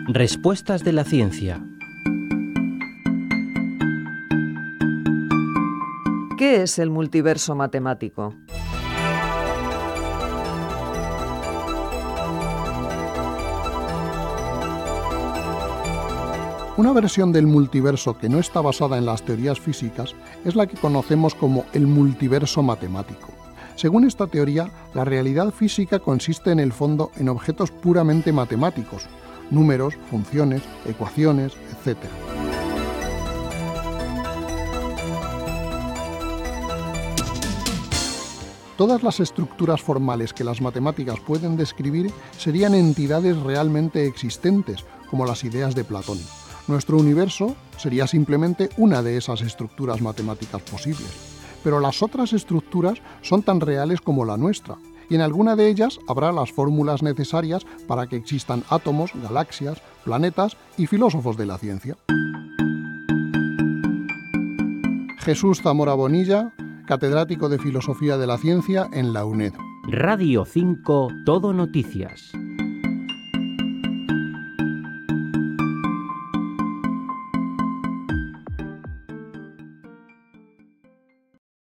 Respuestas de la ciencia. ¿Qué es el multiverso matemático? Una versión del multiverso que no está basada en las teorías físicas es la que conocemos como el multiverso matemático. Según esta teoría, la realidad física consiste en el fondo en objetos puramente matemáticos, números, funciones, ecuaciones, etc. Todas las estructuras formales que las matemáticas pueden describir serían entidades realmente existentes, como las ideas de Platón. Nuestro universo sería simplemente una de esas estructuras matemáticas posibles. Pero las otras estructuras son tan reales como la nuestra, y en alguna de ellas habrá las fórmulas necesarias para que existan átomos, galaxias, planetas y filósofos de la ciencia. Jesús Zamora Bonilla, catedrático de Filosofía de la Ciencia en la UNED. Radio 5 Todo Noticias.